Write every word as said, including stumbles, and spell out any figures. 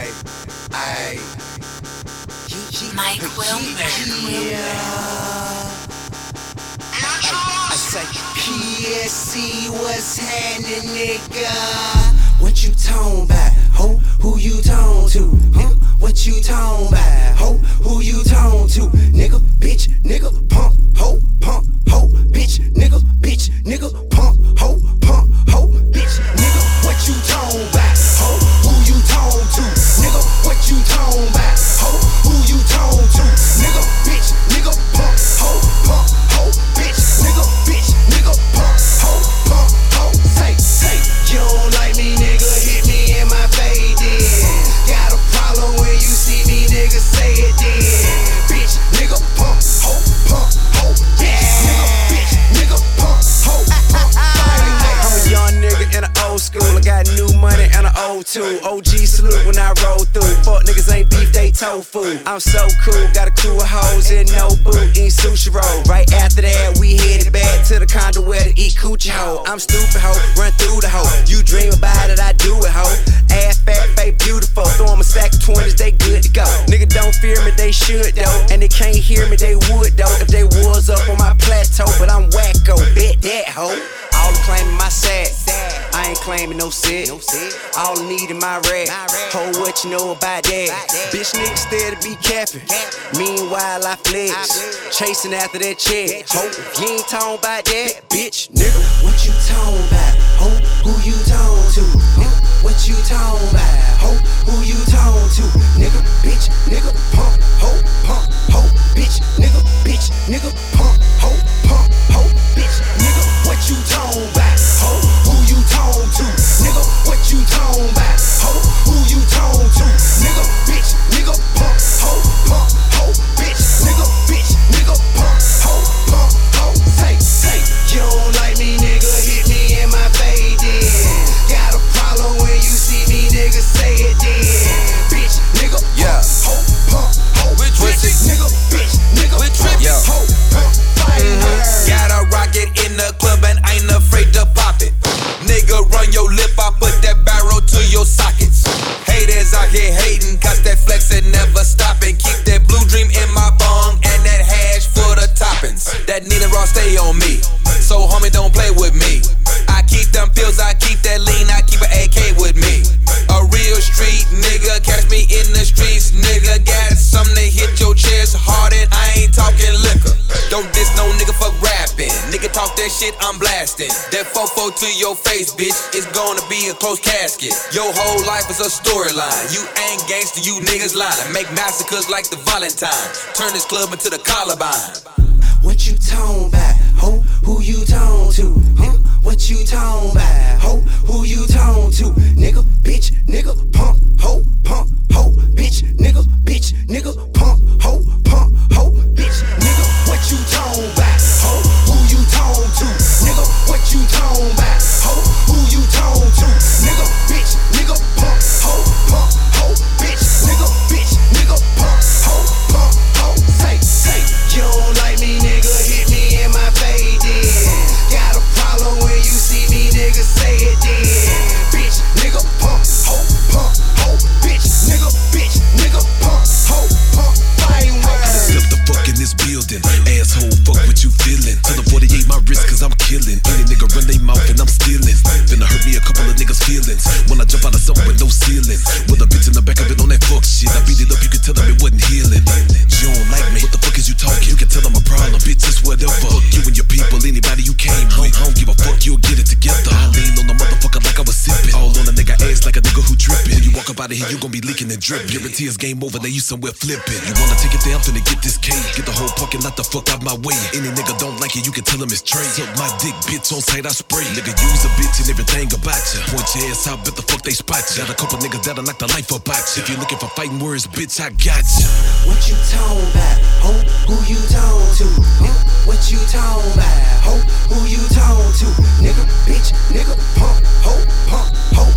Ay, ay. Mike Wilmer. Yeah. I say, P S C, what's happening, nigga? What you tone about? Ho, who you tone to? Huh? What you tone about? Ho, who you tone to? Nigga, bitch, nigga, pump, ho, pump, ho, bitch, nigga, bitch, nigga, pump, ho, pump, ho, bitch, nigga, what you tone about? Ho, who you tone to? Nigga, what you tone about? Ho, who you tone to? Nigga, bitch, nigga, pump, ho, pump, ho, bitch, nigga, bitch, nigga, pump, ho, pump, ho, say, say, you don't like me, nigga, hit me in my face, then. Got a problem when you see me, nigga, say it then. Bitch, nigga, pump, ho, pump, ho, bitch, nigga, bitch, nigga, pump, ho, pump, I'm a young nigga in the old school, I got new money and an old tool. O G salute when I roll through. Fuck niggas ain't beef, they tofu. I'm so cool, got a crew of hoes in no boot, eat sushi roll. Right after that, we headed back to the condo where to eat coochie hoe. I'm stupid hoe, run through the hoe. You dream about it, I do it hoe. Ass fat, fake beautiful. Throw 'em a stack of twenties, they good to go. Nigga don't fear me, they should though. And they can't hear me, they would though. If they was up on my plateau, but I'm wacko, bet that hoe. All claiming my sack, I ain't claiming no set. All need in my rack, ho, what you know about that? Bitch niggas still to be capping, meanwhile I flex, chasing after that check. Ho, if you ain't talking about that, bitch, nigga, what you talking about? Ho, who you talking to? Nigga, what you talking about? Ho, who you talking to? Nigga, bitch, nigga, pump, ho, pump, ho, bitch, nigga, bitch, nigga, pump, ho, pump, ho, bitch, nigga, what you talking about? Ho, who you talking to? Nigga, what you talking about? Ho, who you talking to? Nigga, bitch, nigga, pump, ho, pump, ho, bitch, nigga, bitch, nigga, pump, ho, pump, ho, say, say, you don't like me, nigga, hit me in my face, then. Got a problem when you see me, nigga, say it then. Bitch, nigga, yeah, ho, pump, ho, bitch, nigga, bitch, nigga, pump, ho, pump, fire. Got a rocket in the club and ain't afraid to pop it. Nigga, run your lip, I put that barrel to your sockets. Haters out here hating, cause that flexin' never stoppin'. Keep that blue dream in my bong and that hash for the toppings. That Nina Ross stay on me, so homie don't play with me. I keep them pills, I keep that lean, I keep an A K with me. A real street nigga, catch me in the streets, nigga. Got something to hit your chest hard and I ain't talking liquor. Don't diss no nigga for rapping. Nigga talk that shit, I'm blasting. That fofo to your face, bitch, it's gonna be a close casket. Your whole life is a storyline. You ain't gangster, you niggas lying. Make massacres like the Valentine. Turn this club into the Columbine. What you talking about? Ho, who you talking to? Huh? What you talking about? Ho, who you talking to? Nigga, bitch, nigga, pump, ho, pump, ho, bitch, nigga, bitch, nigga, pump, ho, pump, ho, bitch, nigga, what you talking about? Ho, who you talking to? Nigga, what you talking about? Ho, who you talking to? Nigga, bitch, nigga, pump, ho, pump, ho, bitch, nigga, bitch, nigga, pump, ho, pump, ho, say, say, you don't like me, nigga, hit me in my face, then. Got a problem when you see me, nigga, say it then. Bitch, nigga, pump, ho, pump, ho, bitch, nigga, bitch, nigga, pump, ho, pump, fire word. Step the fuck in this building, asshole, fuck what you feeling. Tell the forty-eight my wrist cause I'm killing. Any nigga run they mouth and I'm stealing. Finna hurt me a couple of niggas' feelings when I jump out of something with no ceiling. With a bitch in the back of it on that fuck shit. I beat it up, you can tell them it wasn't healing. You don't like me, what the fuck is you talking? You can tell them a problem, bitch, it's whatever. Fuck you and your people, anybody you came with. I don't give a fuck, you'll get it together. I lean on the motherfucker like I was sipping. All on a nigga ass like a nigga who tripping. When you walk up out of here, you gon' be leaking and dripping. Guarantee it's game over, now you somewhere flipping. You wanna take it there, I'm finna get this cake. Get the whole parking lot the fuck out my way. Any nigga don't like it, you can tell him it's trade. Suck my dick, bitch, on sight I spray. Nigga, use a bitch and everything about ya. Point your ass out, bet the fuck they spot ya. Got a couple niggas that'll knock the life up out ya. If you looking for fighting words, bitch, I got ya. What you talking about? Ho, who you talking to? Huh? What you talking about? Ho, who you talking to? Nigga, bitch, nigga, pump, ho, pump, ho,